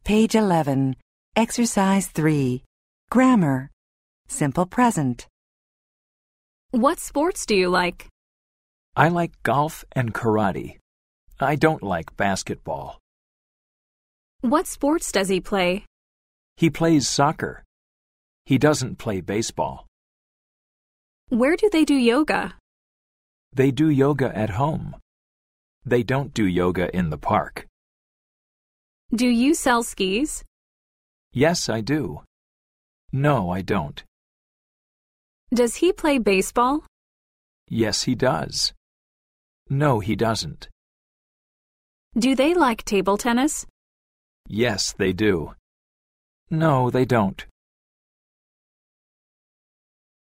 Page 11. Exercise 3. Grammar. Simple present. What sports do you like? I like golf and karate. I don't like basketball. What sports does he play? He plays soccer. He doesn't play baseball. Where do they do yoga? They do yoga at home. They don't do yoga in the park. Do you sell skis? Yes, I do. No, I don't. Does he play baseball? Yes, he does. No, he doesn't. Do they like table tennis? Yes, they do. No, they don't.